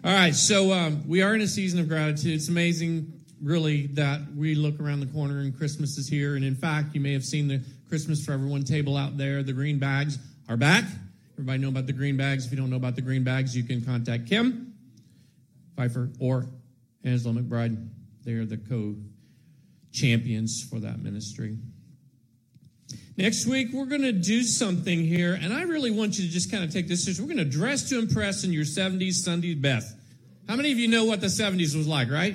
All right, so we are in a season of gratitude. It's amazing, really, that we look around the corner and Christmas is here. And in fact, you may have seen the Christmas for Everyone table out there. The green bags are back. Everybody know about the green bags? If you don't know about the green bags, you can contact Kim Pfeiffer or Angela McBride. They are the co-champions for that ministry. Next week, we're going to do something here, and I really want you to just kind of take this serious. We're going to dress to impress in your 70s Sunday best. How many of you know what the 70s was like, right?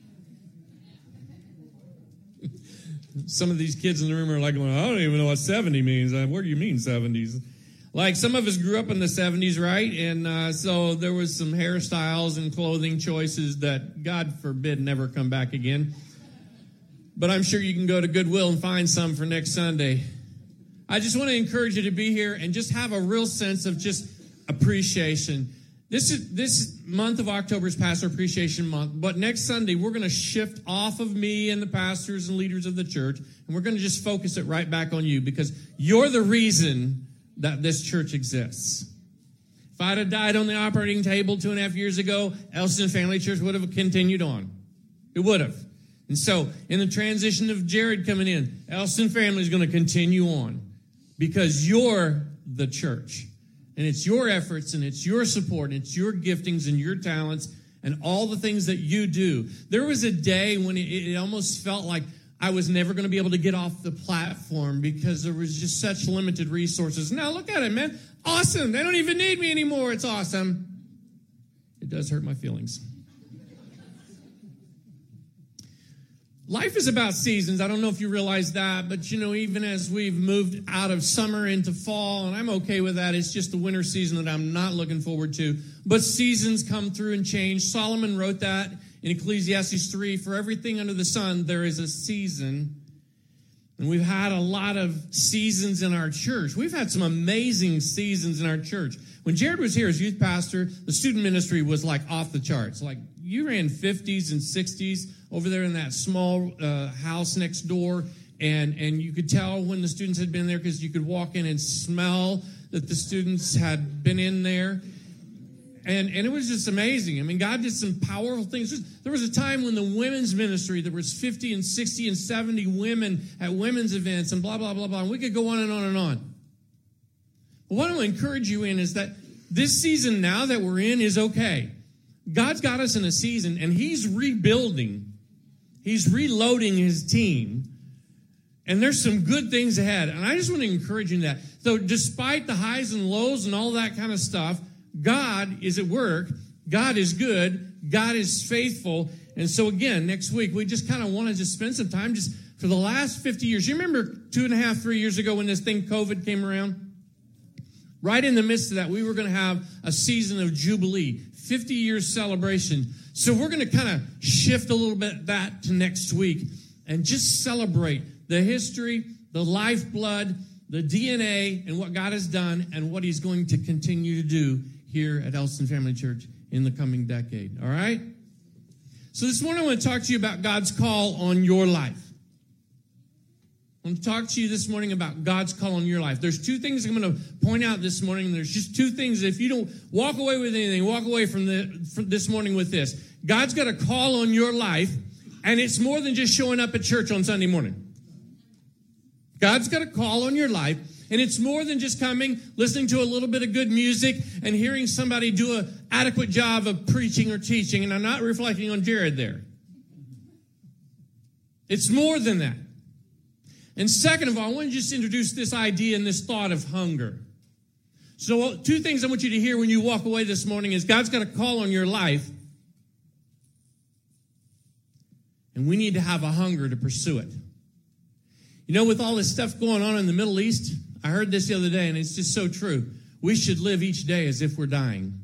Some of these kids in the room are like, well, I don't even know what 70 means. What do you mean 70s? Like, some of us grew up in the 70s, right? And so there was some hairstyles and clothing choices that, God forbid, never come back again. But I'm sure you can go to Goodwill and find some for next Sunday. I just want to encourage you to be here and just have a real sense of just appreciation. This month of October is Pastor Appreciation Month, but next Sunday we're going to shift off of me and the pastors and leaders of the church, and we're going to just focus it right back on you because you're the reason that this church exists. If I'd have died on the operating table 2.5 years ago, Elston Family Church would have continued on. It would have. And so, in the transition of Jared coming in, Elston Family is going to continue on because you're the church. And it's your efforts and it's your support and it's your giftings and your talents and all the things that you do. There was a day when it almost felt like I was never going to be able to get off the platform because there was just such limited resources. Now, look at it, man. Awesome. They don't even need me anymore. It's awesome. It does hurt my feelings. Life is about seasons. I don't know if you realize that, but even as we've moved out of summer into fall, and I'm okay with that, it's just the winter season that I'm not looking forward to. But seasons come through and change. Solomon wrote that in Ecclesiastes 3, for everything under the sun, there is a season. And we've had a lot of seasons in our church. We've had some amazing seasons in our church. When Jared was here as youth pastor, the student ministry was like off the charts. Like, you ran 50s and 60s over there in that small house next door, and you could tell when the students had been there because you could walk in and smell that the students had been in there. And it was just amazing. I mean, God did some powerful things. There was a time when the women's ministry, there was 50 and 60 and 70 women at women's events and blah, blah, blah, blah. And we could go on and on and on. But what I want to encourage you in is that this season now that we're in is okay. God's got us in a season, and he's rebuilding. He's reloading his team. And there's some good things ahead. And I just want to encourage you in that. So despite the highs and lows and all that kind of stuff, God is at work. God is good. God is faithful. And so again, next week, we just kind of want to just spend some time just for the last 50 years. You remember 2.5, 3 years ago when this thing COVID came around? Right in the midst of that, we were going to have a season of Jubilee, 50 years celebration. So we're going to kind of shift a little bit that to next week and just celebrate the history, the lifeblood, the DNA, and what God has done and what he's going to continue to do here at Elston Family Church in the coming decade. All right? So this morning I want to talk to you about God's call on your life. I want to talk to you this morning about God's call on your life. There's two things I'm going to point out this morning. There's just two things. If you don't walk away with anything, walk away from this morning with this. God's got a call on your life, and it's more than just showing up at church on Sunday morning. God's got a call on your life, and it's more than just coming, listening to a little bit of good music, and hearing somebody do an adequate job of preaching or teaching, and I'm not reflecting on Jared there. It's more than that. And second of all, I want to just introduce this idea and this thought of hunger. So two things I want you to hear when you walk away this morning is God's got a call on your life, and we need to have a hunger to pursue it. With all this stuff going on in the Middle East, I heard this the other day, and it's just so true. We should live each day as if we're dying.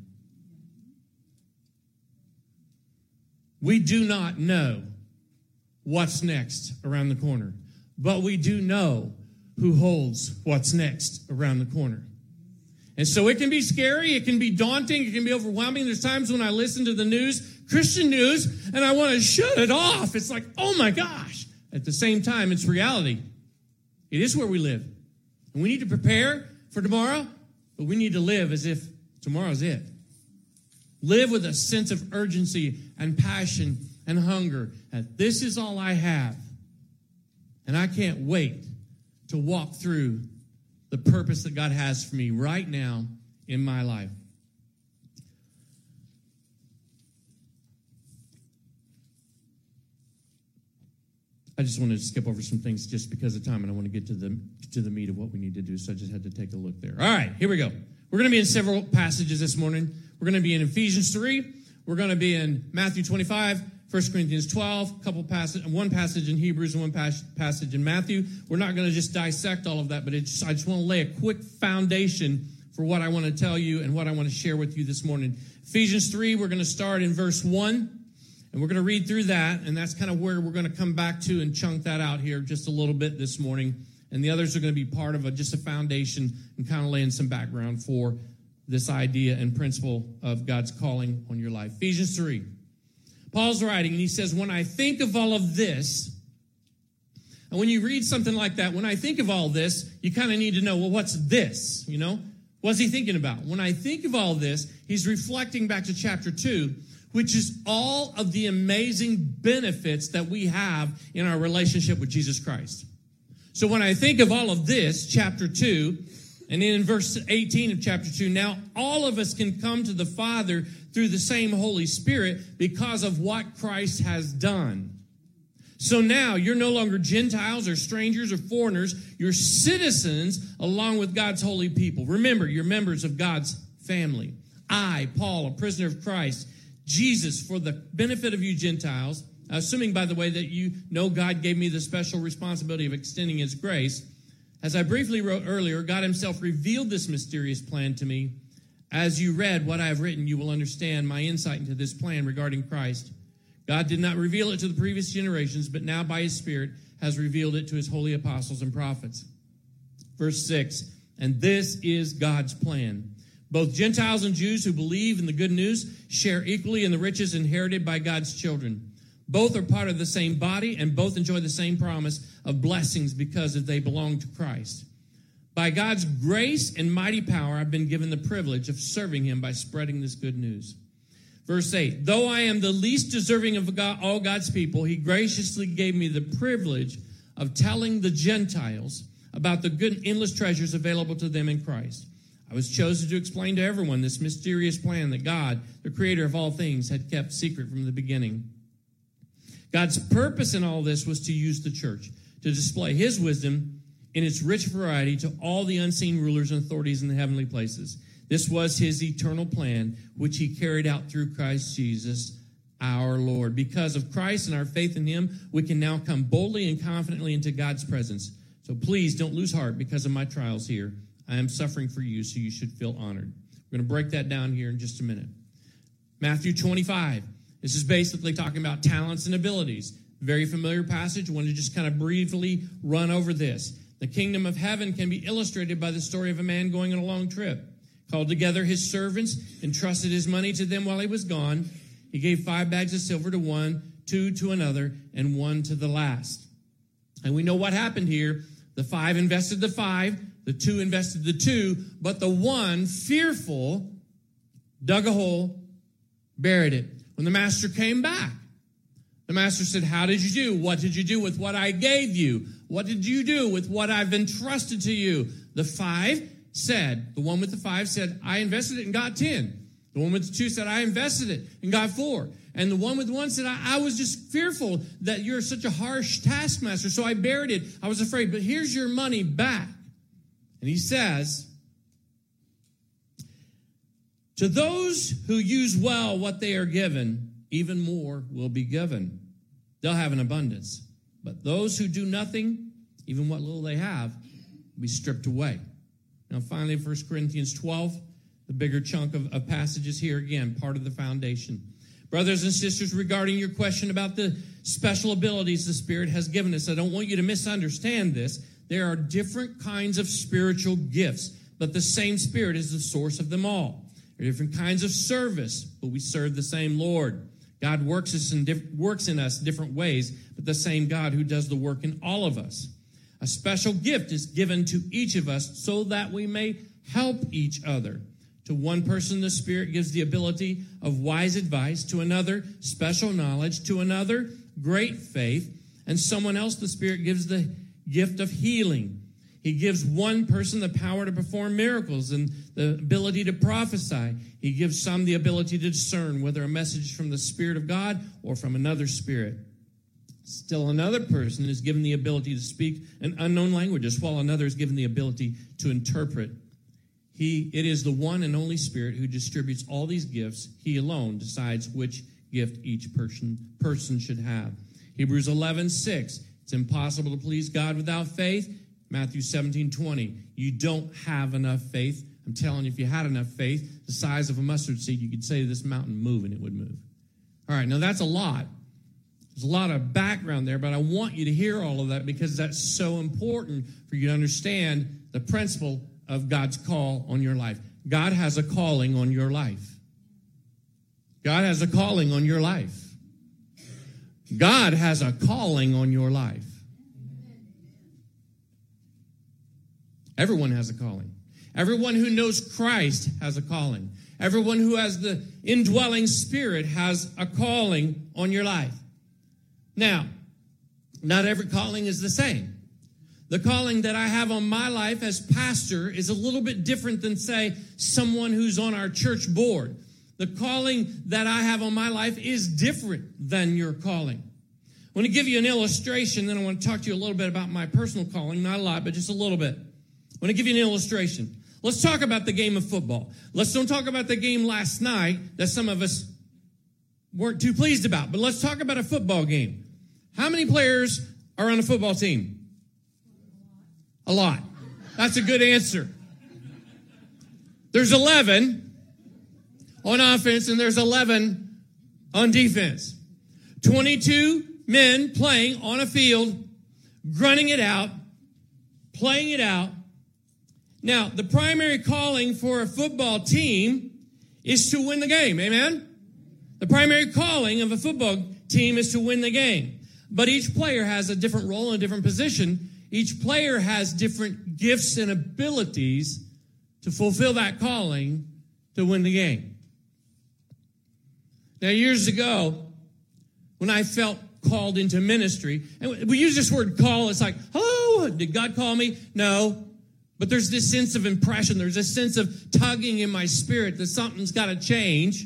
We do not know what's next around the corner, but we do know who holds what's next around the corner. And so it can be scary, it can be daunting, it can be overwhelming. There's times when I listen to the news, Christian news, and I want to shut it off. It's like, oh my gosh. At the same time, it's reality. It is where we live. And we need to prepare for tomorrow, but we need to live as if tomorrow's it. Live with a sense of urgency and passion and hunger. And this is all I have. And I can't wait to walk through the purpose that God has for me right now in my life. I just wanted to skip over some things just because of time, and I want to get to the meat of what we need to do, so I just had to take a look there. All right, here we go. We're going to be in several passages this morning. We're going to be in Ephesians 3. We're going to be in Matthew 25, 1 Corinthians 12, one passage in Hebrews and one passage in Matthew. We're not going to just dissect all of that, but I just want to lay a quick foundation for what I want to tell you and what I want to share with you this morning. Ephesians 3, we're going to start in verse 1. And we're going to read through that, and that's kind of where we're going to come back to and chunk that out here just a little bit this morning. And the others are going to be part of just a foundation and kind of laying some background for this idea and principle of God's calling on your life. Ephesians 3. Paul's writing, and he says, when I think of all of this, and when you read something like that, when I think of all this, you kind of need to know, well, what's this? You know, what's he thinking about? When I think of all this, he's reflecting back to chapter 2, which is all of the amazing benefits that we have in our relationship with Jesus Christ. So when I think of all of this, chapter 2, and then in verse 18 of chapter 2, now all of us can come to the Father through the same Holy Spirit because of what Christ has done. So now you're no longer Gentiles or strangers or foreigners. You're citizens along with God's holy people. Remember, you're members of God's family. I, Paul, a prisoner of Christ, Jesus, for the benefit of you Gentiles, assuming, by the way, that you know God gave me the special responsibility of extending his grace. As I briefly wrote earlier, God himself revealed this mysterious plan to me. As you read what I have written, you will understand my insight into this plan regarding Christ. God did not reveal it to the previous generations, but now by his Spirit has revealed it to his holy apostles and prophets. Verse 6, and this is God's plan. Both Gentiles and Jews who believe in the good news share equally in the riches inherited by God's children. Both are part of the same body, and both enjoy the same promise of blessings because they belong to Christ. By God's grace and mighty power, I've been given the privilege of serving him by spreading this good news. Verse 8, though I am the least deserving of all God's people, he graciously gave me the privilege of telling the Gentiles about the good endless treasures available to them in Christ. I was chosen to explain to everyone this mysterious plan that God, the creator of all things, had kept secret from the beginning. God's purpose in all this was to use the church to display his wisdom in its rich variety to all the unseen rulers and authorities in the heavenly places. This was his eternal plan, which he carried out through Christ Jesus, our Lord. Because of Christ and our faith in him, we can now come boldly and confidently into God's presence. So please don't lose heart because of my trials here. I am suffering for you, so you should feel honored. We're going to break that down here in just a minute. Matthew 25. This is basically talking about talents and abilities. Very familiar passage. I want to just kind of briefly run over this. The kingdom of heaven can be illustrated by the story of a man going on a long trip. Called together his servants, entrusted his money to them while he was gone. He gave 5 bags of silver to one, 2 to another, and 1 to the last. And we know what happened here. The 5 invested the 5, the 2 invested the 2, but the 1, fearful, dug a hole, buried it. When the master came back, the master said, how did you do? What did you do with what I gave you? What did you do with what I've entrusted to you? The 5 said, the one with the 5 said, I invested it and got 10. The one with the 2 said, I invested it and got 4. And the one with the 1 said, I was just fearful that you're such a harsh taskmaster, so I buried it. I was afraid, but here's your money back. And he says, to those who use well what they are given, even more will be given. They'll have an abundance. But those who do nothing, even what little they have, will be stripped away. Now, finally, 1 Corinthians 12, the bigger chunk of passages here, again, part of the foundation. Brothers and sisters, regarding your question about the special abilities the Spirit has given us, I don't want you to misunderstand this. There are different kinds of spiritual gifts, but the same Spirit is the source of them all. There are different kinds of service, but we serve the same Lord. God works in us different ways, but the same God who does the work in all of us. A special gift is given to each of us so that we may help each other. To one person, the Spirit gives the ability of wise advice. To another, special knowledge. To another, great faith. And someone else, the Spirit gives the gift of healing. He gives one person the power to perform miracles and the ability to prophesy. He gives some the ability to discern whether a message from the Spirit of God or from another spirit. Still another person is given the ability to speak an unknown languages, while another is given the ability to interpret. It is the one and only Spirit who distributes all these gifts. He alone decides which gift each person should have. Hebrews 11:6. It's impossible to please God without faith. Matthew 17:20. You don't have enough faith. I'm telling you, if you had enough faith, the size of a mustard seed, you could say to this mountain, move, and it would move. All right, now that's a lot. There's a lot of background there, but I want you to hear all of that because that's so important for you to understand the principle of God's call on your life. God has a calling on your life. God has a calling on your life. God has a calling on your life. Everyone has a calling. Everyone who knows Christ has a calling. Everyone who has the indwelling Spirit has a calling on your life. Now, not every calling is the same. The calling that I have on my life as pastor is a little bit different than, say, someone who's on our church board. The calling that I have on my life is different than your calling. I want to give you an illustration, then I want to talk to you a little bit about my personal calling. Not a lot, but just a little bit. I want to give you an illustration. Let's talk about the game of football. Let's don't talk about the game last night that some of us weren't too pleased about, but let's talk about a football game. How many players are on a football team? A lot. That's a good answer. There's 11 on offense and there's 11 on defense. 22 men playing on a field, grunting it out, playing it out. Now, the primary calling for a football team is to win the game. Amen? The primary calling of a football team is to win the game. But each player has a different role and a different position. Each player has different gifts and abilities to fulfill that calling to win the game. Now, years ago, when I felt called into ministry, and we use this word call, it's like, oh, did God call me? No. But there's this sense of impression. There's this sense of tugging in my spirit that something's got to change.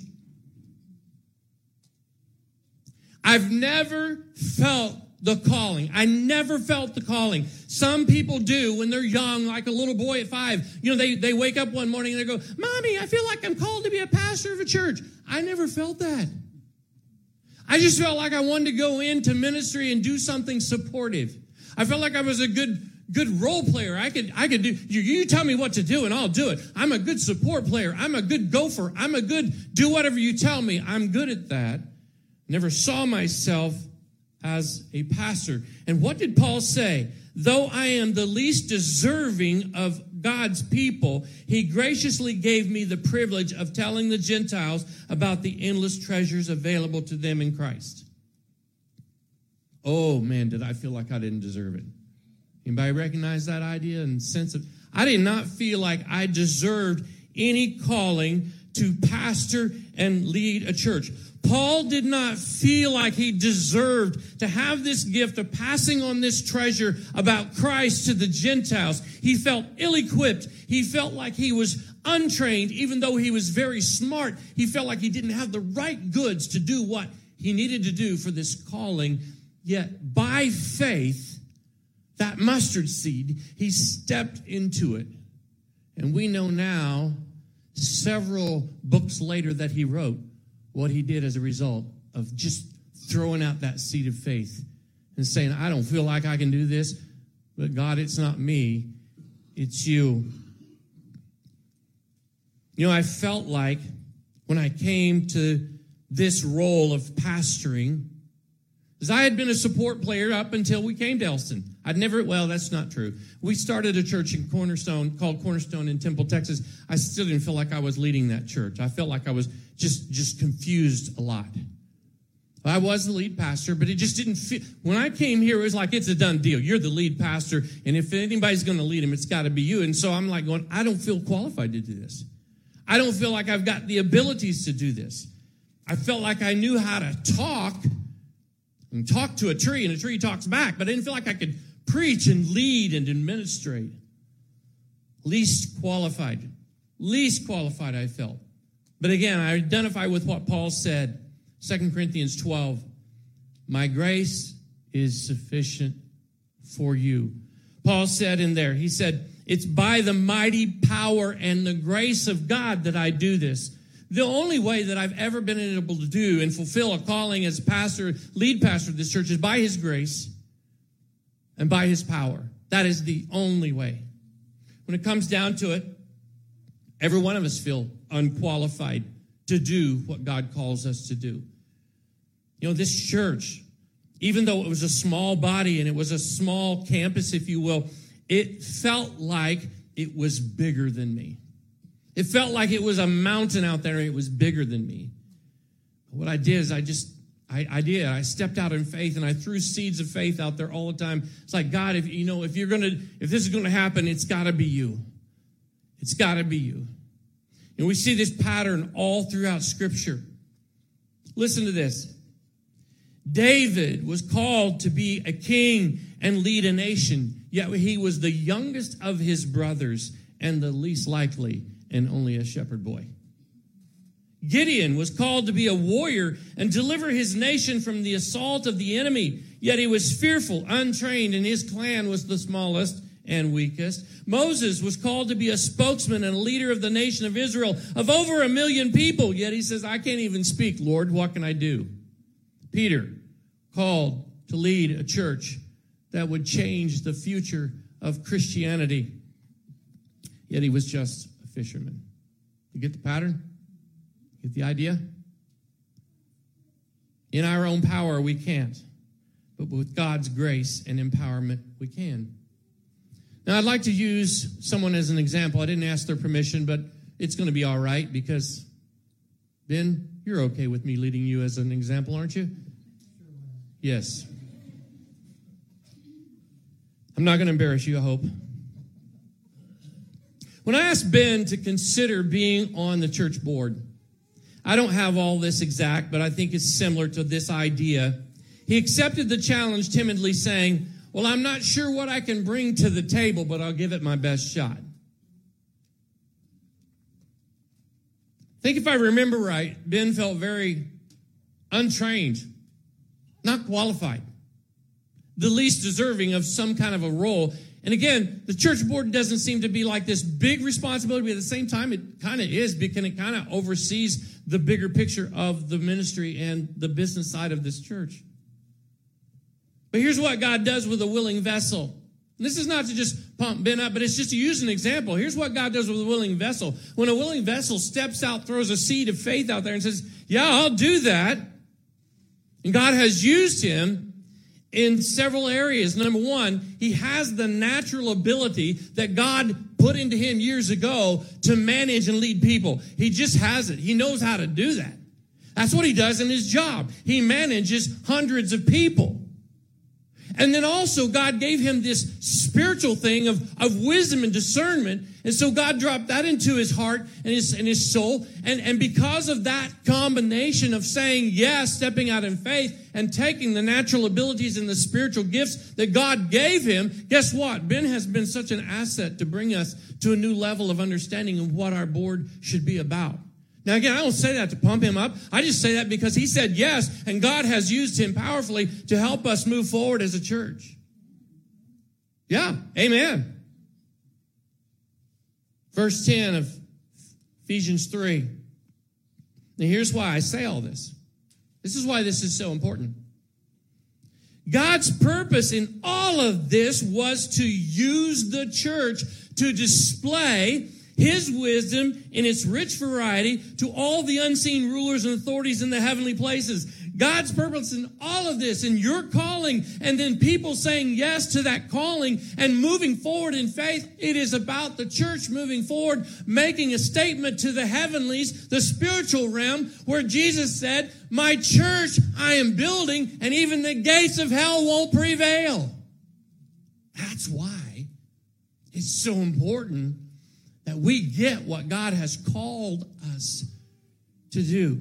I've never felt the calling. I never felt the calling. Some people do when they're young, like a little boy at 5. You know, they wake up one morning and they go, Mommy, I feel like I'm called to be a pastor of a church. I never felt that. I just felt like I wanted to go into ministry and do something supportive. I felt like I was a good role player. I could do, you tell me what to do and I'll do it. I'm a good support player. I'm a good gopher. I'm a good, do whatever you tell me. I'm good at that. Never saw myself as a pastor. And what did Paul say? Though I am the least deserving of God's people, he graciously gave me the privilege of telling the Gentiles about the endless treasures available to them in Christ. Oh man, did I feel like I didn't deserve it. Anybody recognize that idea and sense of, I did not feel like I deserved any calling to pastor and lead a church. Paul did not feel like he deserved to have this gift of passing on this treasure about Christ to the Gentiles. He felt ill-equipped. He felt like he was untrained, even though he was very smart. He felt like he didn't have the right goods to do what he needed to do for this calling. Yet by faith, that mustard seed, he stepped into it. And we know now, several books later that he wrote, what he did as a result of just throwing out that seed of faith and saying, I don't feel like I can do this, but God, it's not me, it's you. You know, I felt like when I came to this role of pastoring, because I had been a support player up until we came to Elston. Well, that's not true. We started a church in Cornerstone, called Cornerstone in Temple, Texas. I still didn't feel like I was leading that church. I felt like I was just confused a lot. I was the lead pastor, but it just didn't feel, when I came here, it was like, it's a done deal. You're the lead pastor, and if anybody's going to lead him, it's got to be you. And so I'm like going, I don't feel qualified to do this. I don't feel like I've got the abilities to do this. I felt like I knew how to talk and talk to a tree, and a tree talks back, but I didn't feel like I could preach and lead and administrate. Least qualified I felt. But again, I identify with what Paul said, 2 Corinthians 12, my grace is sufficient for you. Paul said in there, he said, it's by the mighty power and the grace of God that I do this. The only way that I've ever been able to do and fulfill a calling as pastor, lead pastor of this church, is by his grace and by his power. That is the only way. When it comes down to it, every one of us feel unqualified to do what God calls us to do. You know, this church, even though it was a small body and it was a small campus, if you will, it felt like it was bigger than me. It felt like it was a mountain out there and it was bigger than me. What I did is I stepped out in faith and I threw seeds of faith out there all the time. It's like, God, if this is going to happen, it's got to be you. It's got to be you. And we see this pattern all throughout Scripture. Listen to this. David was called to be a king and lead a nation, yet he was the youngest of his brothers and the least likely and only a shepherd boy. Gideon was called to be a warrior and deliver his nation from the assault of the enemy, yet he was fearful, untrained, and his clan was the smallest and weakest. Moses was called to be a spokesman and a leader of the nation of Israel of over 1 million people, yet he says, I can't even speak, Lord, what can I do? Peter, called to lead a church that would change the future of Christianity, yet he was just a fisherman. You get the pattern? Get the idea? In our own power, we can't. But with God's grace and empowerment, we can. Now, I'd like to use someone as an example. I didn't ask their permission, but it's going to be all right because, Ben, you're okay with me leading you as an example, aren't you? Yes. I'm not going to embarrass you, I hope. When I asked Ben to consider being on the church board, I don't have all this exact, but I think it's similar to this idea. He accepted the challenge timidly, saying, well, I'm not sure what I can bring to the table, but I'll give it my best shot. I think if I remember right, Ben felt very untrained, not qualified, the least deserving of some kind of a role. And again, the church board doesn't seem to be like this big responsibility, but at the same time, it kind of is because it kind of oversees the bigger picture of the ministry and the business side of this church. But here's what God does with a willing vessel. And this is not to just pump Ben up, but it's just to use an example. Here's what God does with a willing vessel. When a willing vessel steps out, throws a seed of faith out there and says, yeah, I'll do that. And God has used him in several areas. Number one, he has the natural ability that God put into him years ago to manage and lead people. He just has it. He knows how to do that. That's what he does in his job. He manages hundreds of people. And then also God gave him this spiritual thing of wisdom and discernment. And so God dropped that into his heart and his soul. And because of that combination of saying yes, stepping out in faith, and taking the natural abilities and the spiritual gifts that God gave him, guess what? Ben has been such an asset to bring us to a new level of understanding of what our board should be about. Now, again, I don't say that to pump him up. I just say that because he said yes, and God has used him powerfully to help us move forward as a church. Yeah, amen. Verse 10 of Ephesians 3. Now, here's why I say all this. This is why this is so important. God's purpose in all of this was to use the church to display his wisdom in its rich variety to all the unseen rulers and authorities in the heavenly places. God's purpose in all of this, in your calling, and then people saying yes to that calling and moving forward in faith, it is about the church moving forward, making a statement to the heavenlies, the spiritual realm, where Jesus said, my church I am building, and even the gates of hell won't prevail. That's why it's so important that we get what God has called us to do.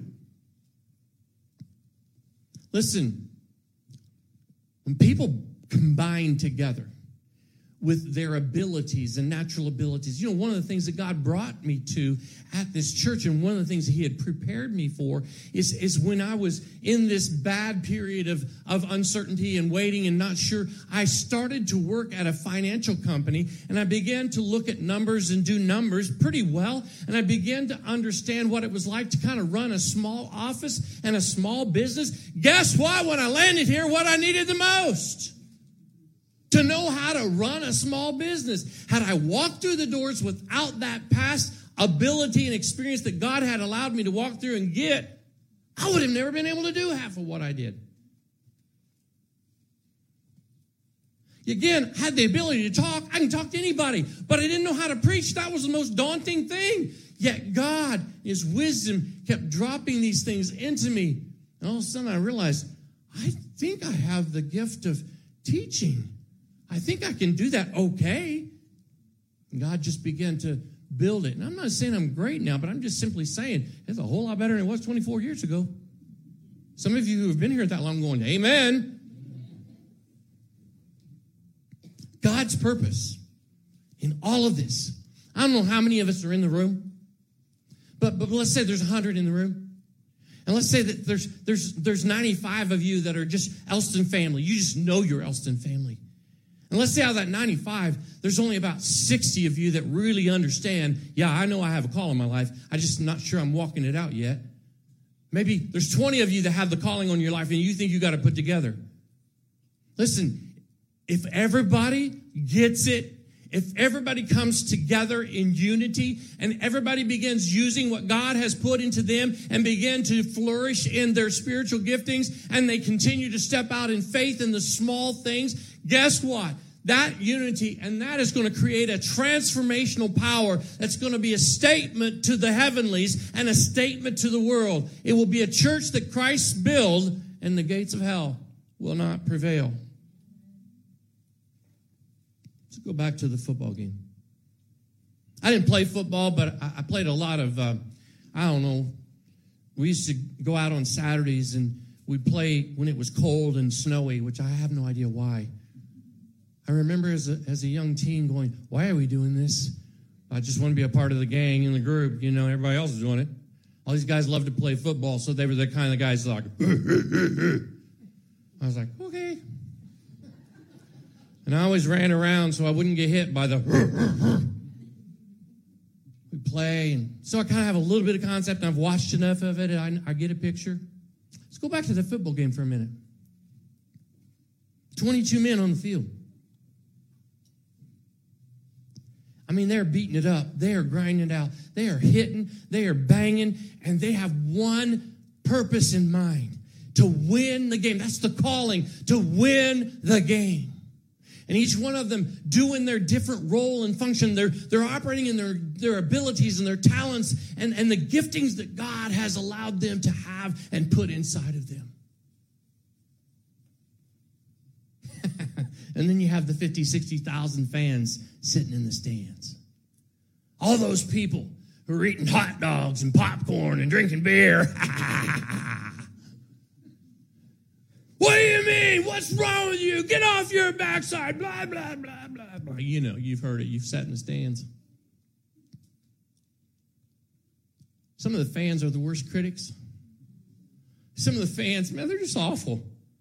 Listen, when people combine together with their abilities and natural abilities, one of the things that God brought me to at this church, and one of the things that he had prepared me for is when I was in this bad period of uncertainty and waiting and not sure, I started to work at a financial company, and I began to look at numbers and do numbers pretty well, and I began to understand what it was like to kind of run a small office and a small business. Guess what? When I landed here, what I needed the most? To know how to run a small business. Had I walked through the doors without that past ability and experience that God had allowed me to walk through and get, I would have never been able to do half of what I did. Again, I had the ability to talk. I can talk to anybody, but I didn't know how to preach. That was the most daunting thing. Yet God, his wisdom, kept dropping these things into me. And all of a sudden I realized, I think I have the gift of teaching. I think I can do that okay. And God just began to build it. And I'm not saying I'm great now, but I'm just simply saying it's a whole lot better than it was 24 years ago. Some of you who have been here that long going, amen. God's purpose in all of this. I don't know how many of us are in the room, but let's say there's 100 in the room. And let's say that there's 95 of you that are just Elston family. You just know you're Elston family. And let's say out of that 95, there's only about 60 of you that really understand, yeah, I know I have a call in my life. I'm just not sure I'm walking it out yet. Maybe there's 20 of you that have the calling on your life and you think you got to put together. Listen, if everybody gets it, if everybody comes together in unity and everybody begins using what God has put into them and begin to flourish in their spiritual giftings and they continue to step out in faith in the small things, guess what? That unity, and that is going to create a transformational power that's going to be a statement to the heavenlies and a statement to the world. It will be a church that Christ built, and the gates of hell will not prevail. Let's go back to the football game. I didn't play football, but I played a lot of, we used to go out on Saturdays and we'd play when it was cold and snowy, which I have no idea why. I remember as a young teen going, why are we doing this? I just want to be a part of the gang and the group. Everybody else is doing it. All these guys love to play football, so they were the kind of guys like, I was like, okay. And I always ran around so I wouldn't get hit by the we play. And so I kind of have a little bit of concept, and I've watched enough of it, and I get a picture. Let's go back to the football game for a minute. 22 men on the field. I mean, they're beating it up. They are grinding it out. They are hitting. They are banging. And they have one purpose in mind, to win the game. That's the calling, to win the game. And each one of them doing their different role and function. They're operating in their abilities and their talents and the giftings that God has allowed them to have and put inside of them. And then you have the 50, 60,000 fans sitting in the stands. All those people who are eating hot dogs and popcorn and drinking beer. What do you mean? What's wrong with you? Get off your backside. Blah, blah, blah, blah, blah. You've heard it. You've sat in the stands. Some of the fans are the worst critics. Some of the fans, man, they're just awful.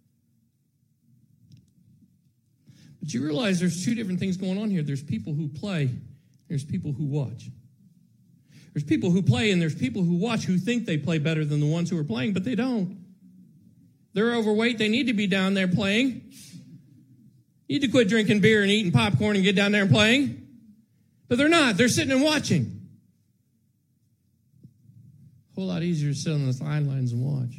But you realize there's two different things going on here. There's people who play. There's people who watch. There's people who play, and there's people who watch who think they play better than the ones who are playing, but they don't. They're overweight. They need to be down there playing. You need to quit drinking beer and eating popcorn and get down there and playing. But they're not. They're sitting and watching. A whole lot easier to sit on the sidelines and watch.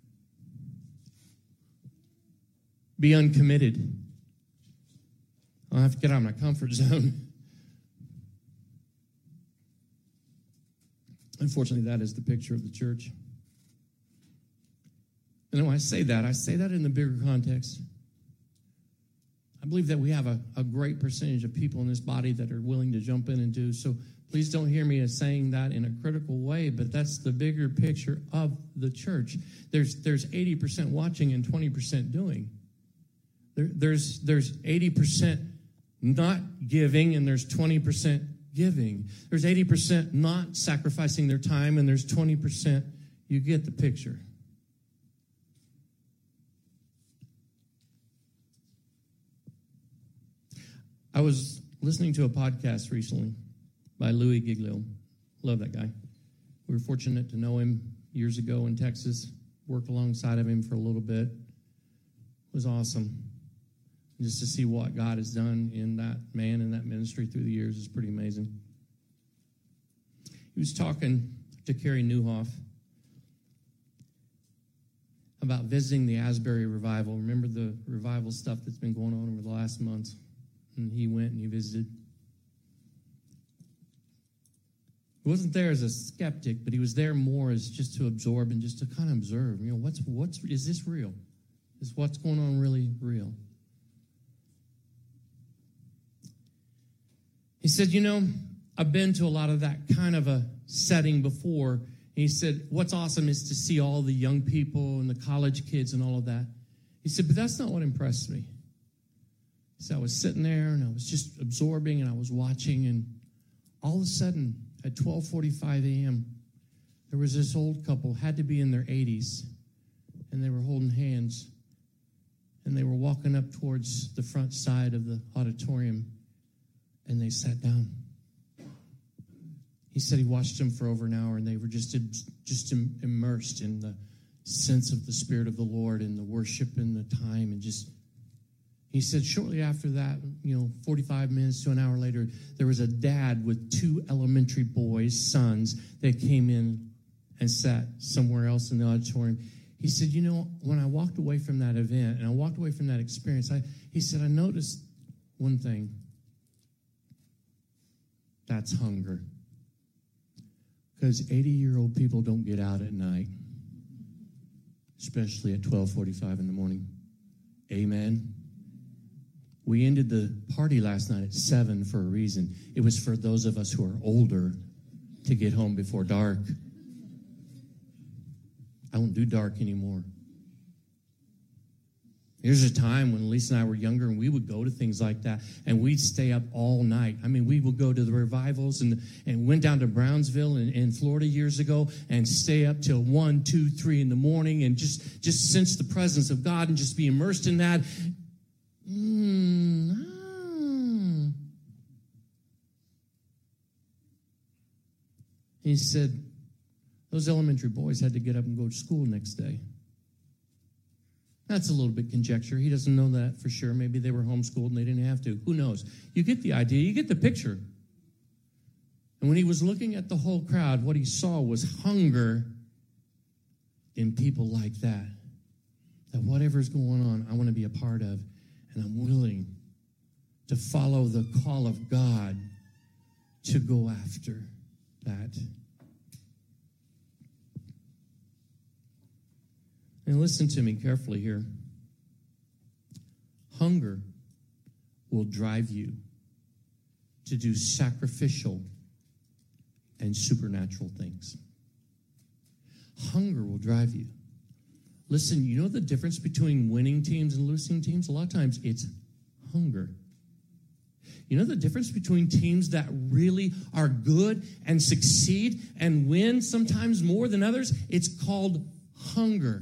Be uncommitted. I'll have to get out of my comfort zone. Unfortunately, that is the picture of the church. And when I say that in the bigger context. I believe that we have a great percentage of people in this body that are willing to jump in and do. So Please don't hear me as saying that in a critical way, but that's the bigger picture of the church. There's 80% watching and 20% doing. There's 80% not giving and there's 20% giving. There's 80% not sacrificing their time and there's 20%. You get the picture. I was listening to a podcast recently by Louis Giglio. Love that guy. We were fortunate to know him years ago in Texas, work alongside of him for a little bit. It was awesome. Just to see what God has done in that man and that ministry through the years is pretty amazing. He was talking to Carey Nieuwhof about visiting the Asbury revival. Remember the revival stuff that's been going on over the last months? And he went and he visited. He wasn't there as a skeptic, but he was there more as just to absorb and just to kind of observe. You know, is this real? Is what's going on really real? He said, you know, I've been to a lot of that kind of a setting before. And he said, what's awesome is to see all the young people and the college kids and all of that. He said, but that's not what impressed me. He said, I was sitting there and I was just absorbing and I was watching, and all of a sudden at 12:45 a.m., there was this old couple, had to be in their 80s, and they were holding hands, and they were walking up towards the front side of the auditorium, and they sat down. He said he watched them for over an hour, and they were just immersed in the sense of the Spirit of the Lord and the worship and the time, and just, he said shortly after that, 45 minutes to an hour later, there was a dad with 2 elementary boys, sons, that came in and sat somewhere else in the auditorium. He said, when I walked away from that event and I walked away from that experience, he said, I noticed one thing. That's hunger. Because 80-year-old people don't get out at night, especially at 12:45 in the morning. Amen. We ended the party last night at 7 for a reason. It was for those of us who are older to get home before dark. I don't do dark anymore. There's a time when Lisa and I were younger, and we would go to things like that, and we'd stay up all night. I mean, we would go to the revivals and went down to Brownsville in Florida years ago and stay up till 1, 2, 3 in the morning and just sense the presence of God and just be immersed in that. He said those elementary boys had to get up and go to school next day. That's a little bit conjecture. He doesn't know that for sure. Maybe they were homeschooled and they didn't have to. Who knows? You get the idea. You get the picture. And when he was looking at the whole crowd, what he saw was hunger in people like that. That whatever's going on, I want to be a part of. And I'm willing to follow the call of God to go after that. And listen to me carefully here. Hunger will drive you to do sacrificial and supernatural things. Hunger will drive you. Listen, you know the difference between winning teams and losing teams? A lot of times it's hunger. You know the difference between teams that really are good and succeed and win sometimes more than others? It's called hunger.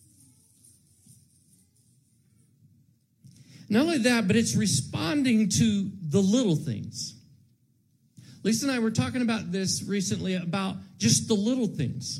Not only that, but it's responding to the little things. Lisa and I were talking about this recently, about just the little things.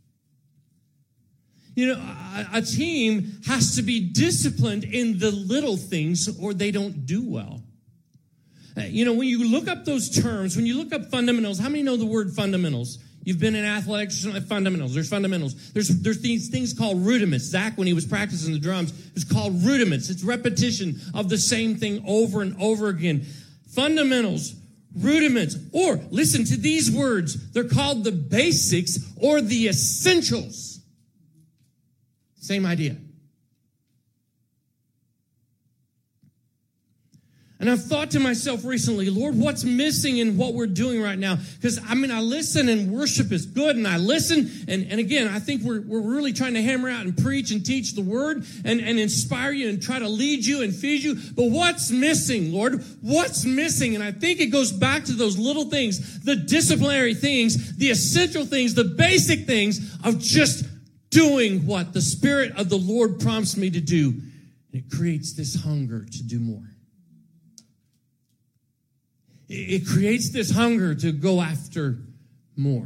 A team has to be disciplined in the little things or they don't do well. When you look up those terms, when you look up fundamentals, how many know the word fundamentals? You've been in athletics, fundamentals. There's fundamentals. There's these things called rudiments. Zach, when he was practicing the drums, it was called rudiments. It's repetition of the same thing over and over again. Fundamentals, rudiments, or listen to these words. They're called the basics or the essentials. Same idea. And I've thought to myself recently, Lord, what's missing in what we're doing right now? Because, I listen and worship is good, and I listen, and again, I think we're really trying to hammer out and preach and teach the word and inspire you and try to lead you and feed you. But what's missing, Lord? What's missing? And I think it goes back to those little things, the disciplinary things, the essential things, the basic things of just doing what the Spirit of the Lord prompts me to do. And it creates this hunger to do more. It creates this hunger to go after more.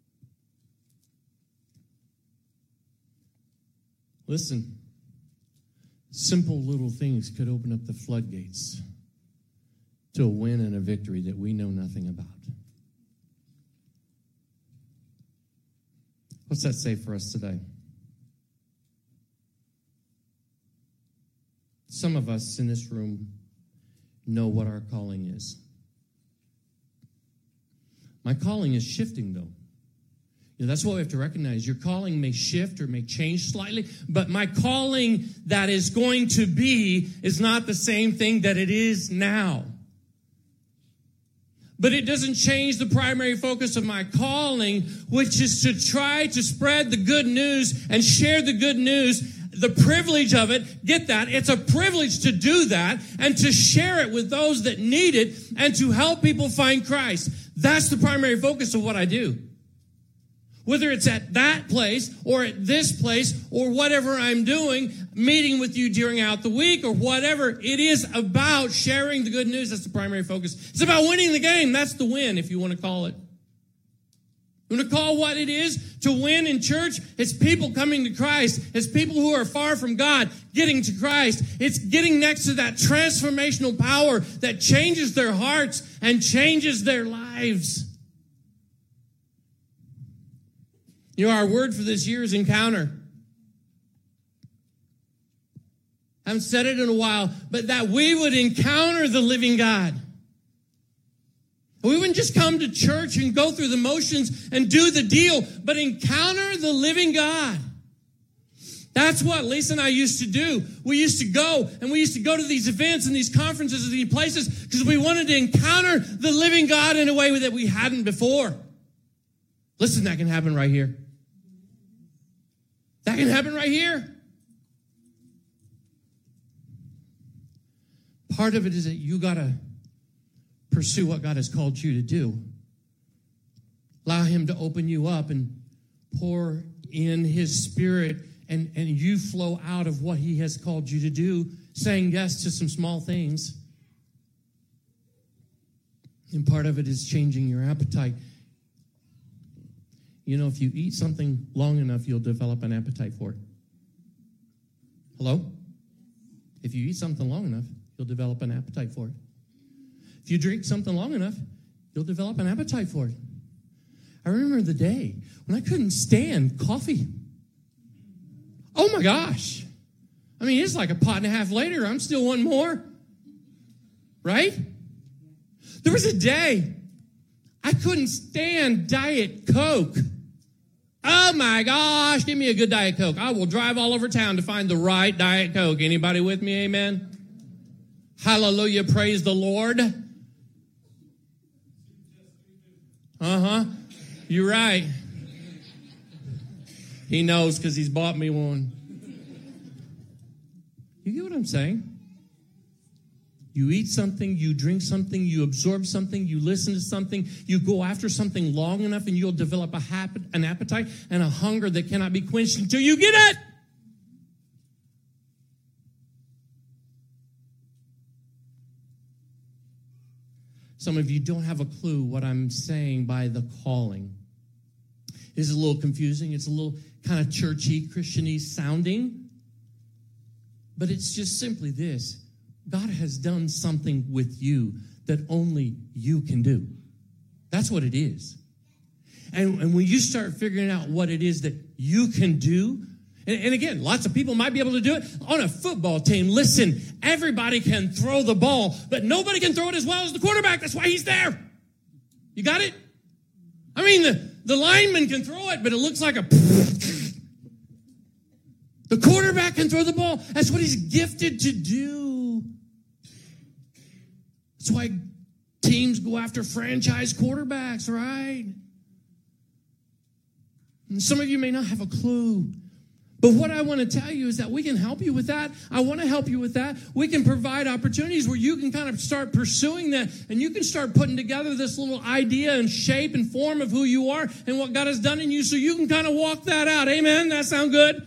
Listen, simple little things could open up the floodgates to a win and a victory that we know nothing about. What's that say for us today? Some of us in this room know what our calling is. My calling is shifting, though. That's what we have to recognize. Your calling may shift or may change slightly, but my calling that is going to be is not the same thing that it is now. But it doesn't change the primary focus of my calling, which is to try to spread the good news and share the good news. The privilege of it, get that, it's a privilege to do that and to share it with those that need it and to help people find Christ. That's the primary focus of what I do. Whether it's at that place or at this place or whatever I'm doing, meeting with you during out the week or whatever, it is about sharing the good news. That's the primary focus. It's about winning the game. That's the win, if you want to call it. You want to call what it is to win in church? It's people coming to Christ. It's people who are far from God getting to Christ. It's getting next to that transformational power that changes their hearts and changes their lives. Our word for this year is encounter. I haven't said it in a while, but that we would encounter the living God. We wouldn't just come to church and go through the motions and do the deal, but encounter the living God. That's what Lisa and I used to do. We used to go to these events and these conferences and these places because we wanted to encounter the living God in a way that we hadn't before. Listen, that can happen right here. That can happen right here. Part of it is that you got to pursue what God has called you to do. Allow him to open you up and pour in his Spirit, and you flow out of what he has called you to do, saying yes to some small things. And part of it is changing your appetite. If you eat something long enough, you'll develop an appetite for it. Hello? If you eat something long enough, you'll develop an appetite for it. If you drink something long enough, you'll develop an appetite for it. I remember the day when I couldn't stand coffee. Oh my gosh. It's like a pot and a half later. I'm still wanting more. Right? There was a day I couldn't stand Diet Coke. Oh my gosh, give me a good Diet Coke. I will drive all over town to find the right Diet Coke. Anybody with me? Amen? Hallelujah, praise the Lord. You're right. He knows because he's bought me one. You get what I'm saying? You eat something, you drink something, you absorb something, you listen to something, you go after something long enough, and you'll develop an appetite and a hunger that cannot be quenched until you get it. Some of you don't have a clue what I'm saying by the calling. It's a little confusing. It's a little kind of churchy, Christian-y sounding. But it's just simply this. God has done something with you that only you can do. That's what it is. And when you start figuring out what it is that you can do, and again, lots of people might be able to do it on a football team. Listen, everybody can throw the ball, but nobody can throw it as well as the quarterback. That's why he's there. You got it? The lineman can throw it, but it looks like a... The quarterback can throw the ball. That's what he's gifted to do. That's why teams go after franchise quarterbacks, right? And some of you may not have a clue. But what I want to tell you is that we can help you with that. I want to help you with that. We can provide opportunities where you can kind of start pursuing that, and you can start putting together this little idea and shape and form of who you are and what God has done in you, so you can kind of walk that out. Amen? That sound good?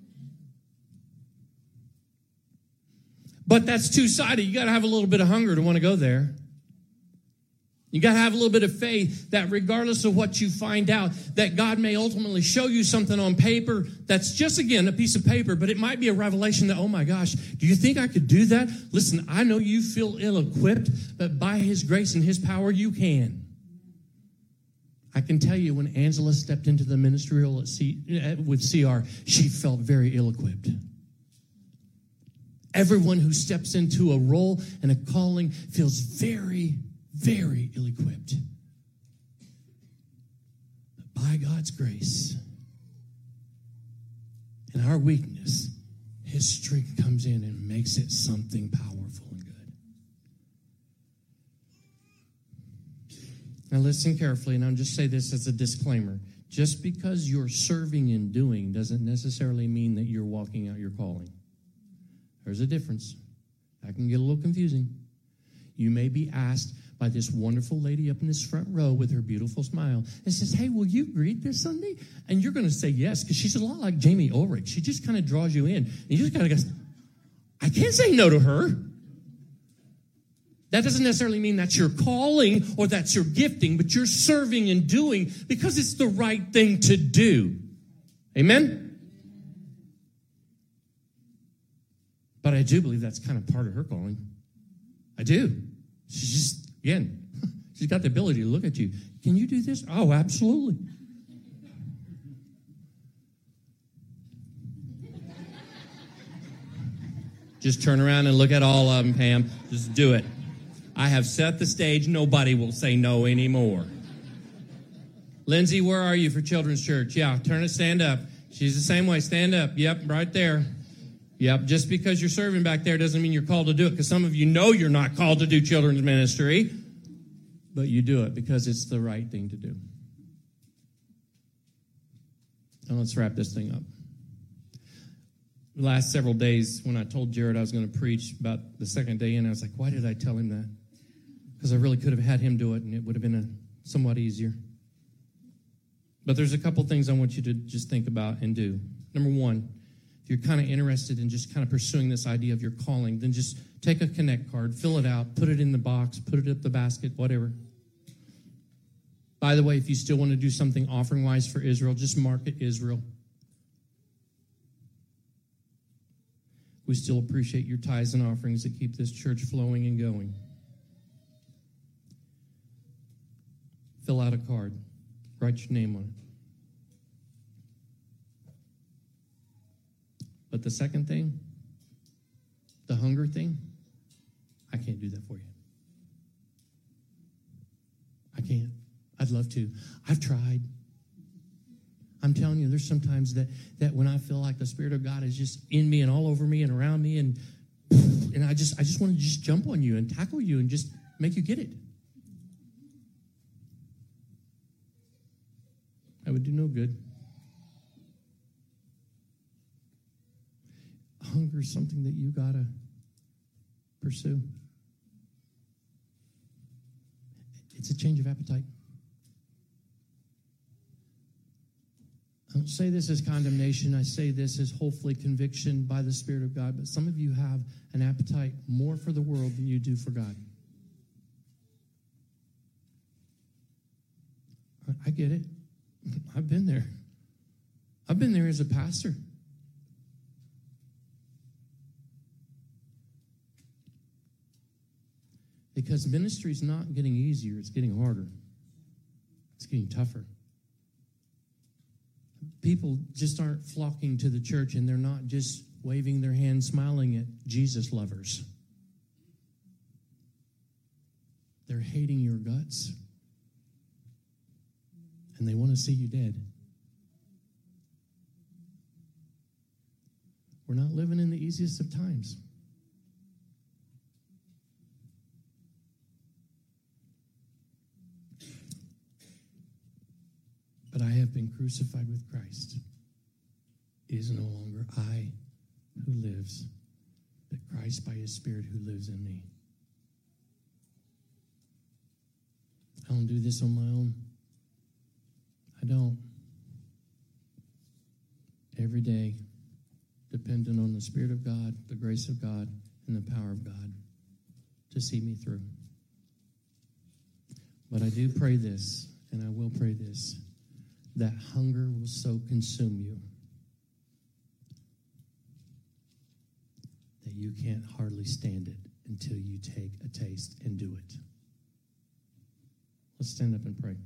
But that's two-sided. You got to have a little bit of hunger to want to go there. You got to have a little bit of faith that regardless of what you find out, that God may ultimately show you something on paper that's just, again, a piece of paper, but it might be a revelation that, oh my gosh, do you think I could do that? Listen, I know you feel ill-equipped, but by His grace and His power, you can. I can tell you when Angela stepped into the ministry role with CR, she felt very ill-equipped. Everyone who steps into a role and a calling feels very, very ill-equipped. But by God's grace and our weakness, His strength comes in and makes it something powerful and good. Now listen carefully, and I'll just say this as a disclaimer. Just because you're serving and doing doesn't necessarily mean that you're walking out your calling. There's a difference. That can get a little confusing. You may be asked by this wonderful lady up in this front row with her beautiful smile and says, hey, will you greet this Sunday? And you're going to say yes, because she's a lot like Jamie Ulrich. She just kind of draws you in. And you just kind of go, I can't say no to her. That doesn't necessarily mean that's your calling or that's your gifting, but you're serving and doing because it's the right thing to do. Amen? But I do believe that's kind of part of her calling. I do. She's just, again, she's got the ability to look at you. Can you do this? Oh, absolutely. Just turn around and look at all of them, Pam. Just do it. I have set the stage. Nobody will say no anymore. Lindsay, where are you for Children's Church? Yeah, stand up. She's the same way. Stand up. Yep, right there. Yep, just because you're serving back there doesn't mean you're called to do it, because some of you know you're not called to do children's ministry, but you do it because it's the right thing to do. Now let's wrap this thing up. The last several days when I told Jared I was going to preach about the second day in, I was like, why did I tell him that? Because I really could have had him do it, and it would have been somewhat easier. But there's a couple things I want you to just think about and do. Number one, if you're kind of interested in just kind of pursuing this idea of your calling, then just take a Connect card, fill it out, put it in the box, put it up the basket, whatever. By the way, if you still want to do something offering-wise for Israel, just mark it Israel. We still appreciate your tithes and offerings that keep this church flowing and going. Fill out a card. Write your name on it. But the second thing, the hunger thing, I can't do that for you. I can't. I'd love to. I've tried. I'm telling you, there's sometimes that when I feel like the Spirit of God is just in me and all over me and around me, and I just want to just jump on you and tackle you and just make you get it. I would do no good. Hunger is something that you got to pursue. It's a change of appetite. I don't say this as condemnation. I say this as hopefully conviction by the Spirit of God. But some of you have an appetite more for the world than you do for God. I get it. I've been there. I've been there as a pastor. Because ministry is not getting easier, it's getting harder. It's getting tougher. People just aren't flocking to the church, and they're not just waving their hands, smiling at Jesus lovers. They're hating your guts. And they want to see you dead. We're not living in the easiest of times. crucified with Christ, it is no longer I who lives, but Christ by his Spirit who lives in me. I don't do this on my own. I don't. Every day, dependent on the Spirit of God, the grace of God, and the power of God to see me through. But I do pray this, and I will pray this, that hunger will so consume you that you can't hardly stand it until you take a taste and do it. Let's stand up and pray.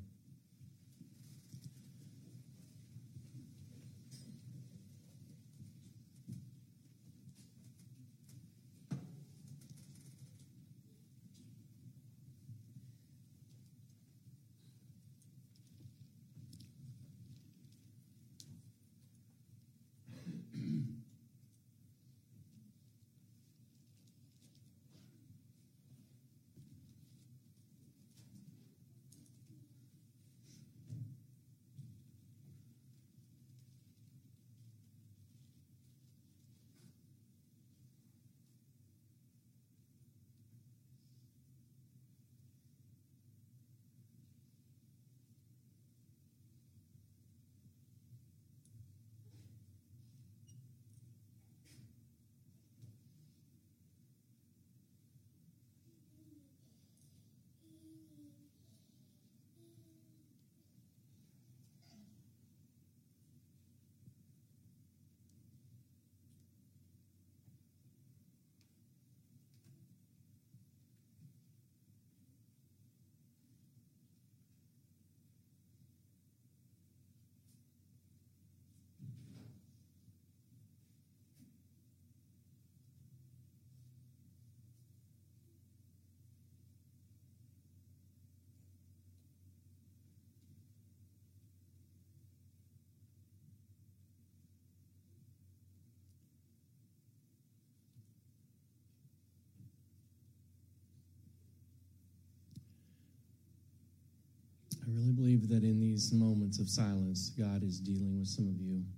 I really believe that in these moments of silence, God is dealing with some of you.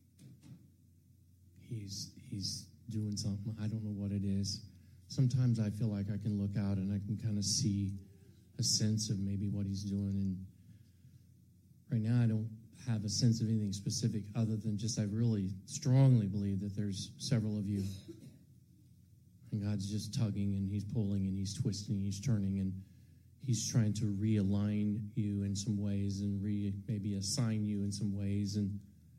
He's doing something. I don't know what it is. Sometimes I feel like I can look out and I can kind of see a sense of maybe what he's doing. And right now I don't have a sense of anything specific other than just I really strongly believe that there's several of you. And God's just tugging and he's pulling and he's twisting, he's turning, and he's trying to realign you in some ways and maybe assign you in some ways. And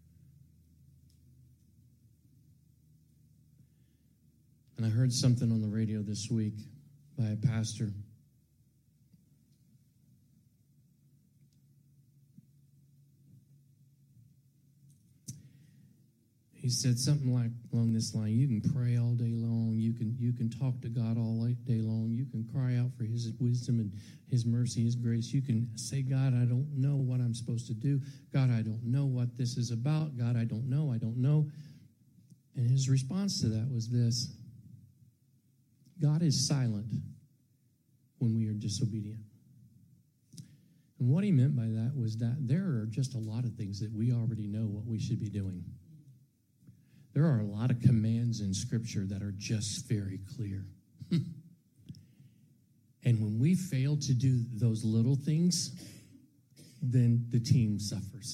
I heard something on the radio this week by a pastor. He said something like along this line: you can pray all day long, you can talk to God all day long, you can cry out for his wisdom and his mercy, his grace. You can say, God, I don't know what I'm supposed to do. God, I don't know what this is about. God, I don't know. And his response to that was this: God is silent when we are disobedient. And what he meant by that was that there are just a lot of things that we already know what we should be doing. There are a lot of commands in Scripture that are just very clear. And when we fail to do those little things, then the team suffers.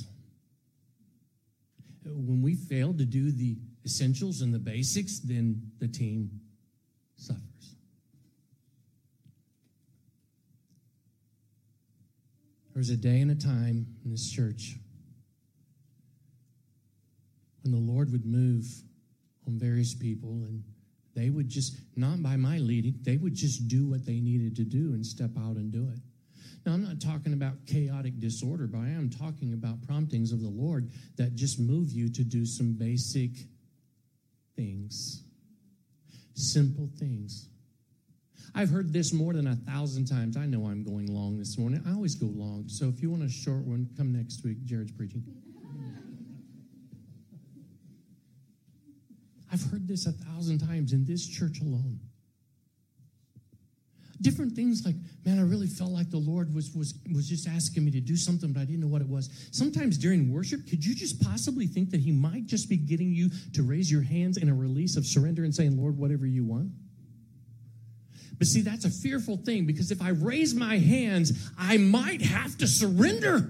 When we fail to do the essentials and the basics, then the team suffers. There was a day and a time in this church when the Lord would move on various people, and they would just, not by my leading, they would just do what they needed to do and step out and do it. Now, I'm not talking about chaotic disorder, but I am talking about promptings of the Lord that just move you to do some basic things, simple things. I've heard this more than 1,000 times. I know I'm going long this morning. I always go long, so if you want a short one, come next week. Jared's preaching. I've heard this 1,000 times in this church alone. Different things like, man, I really felt like the Lord was just asking me to do something, but I didn't know what it was. Sometimes during worship, could you just possibly think that he might just be getting you to raise your hands in a release of surrender and saying, Lord, whatever you want? But see, that's a fearful thing, because if I raise my hands, I might have to surrender.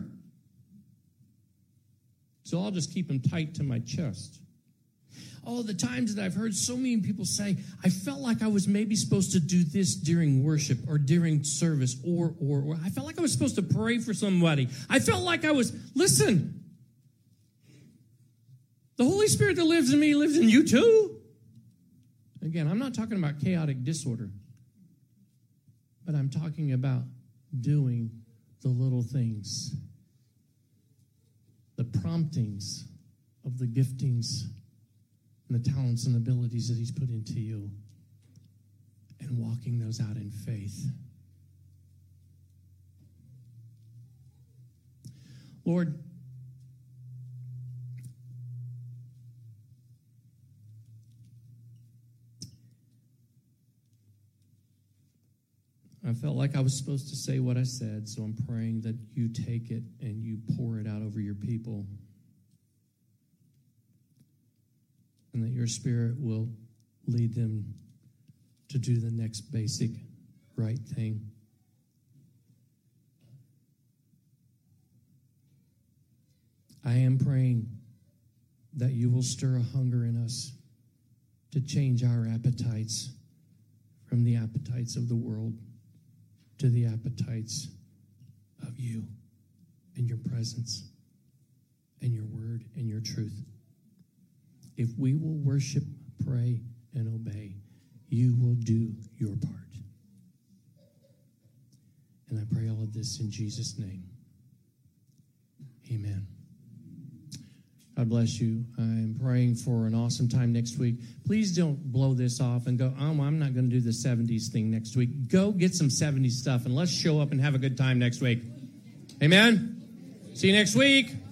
So I'll just keep them tight to my chest. Oh, the times that I've heard so many people say, I felt like I was maybe supposed to do this during worship or during service, or I felt like I was supposed to pray for somebody. I felt like I was, listen, the Holy Spirit that lives in me lives in you too. Again, I'm not talking about chaotic disorder, but I'm talking about doing the little things, the promptings of the giftings and the talents and abilities that he's put into you, and walking those out in faith. Lord, I felt like I was supposed to say what I said, so I'm praying that you take it and you pour it out over your people, and that your Spirit will lead them to do the next basic right thing. I am praying that you will stir a hunger in us to change our appetites from the appetites of the world to the appetites of you and your presence and your word and your truth. If we will worship, pray, and obey, you will do your part. And I pray all of this in Jesus' name. Amen. God bless you. I'm praying for an awesome time next week. Please don't blow this off and go, oh, I'm not going to do the 70s thing next week. Go get some 70s stuff and let's show up and have a good time next week. Amen? See you next week.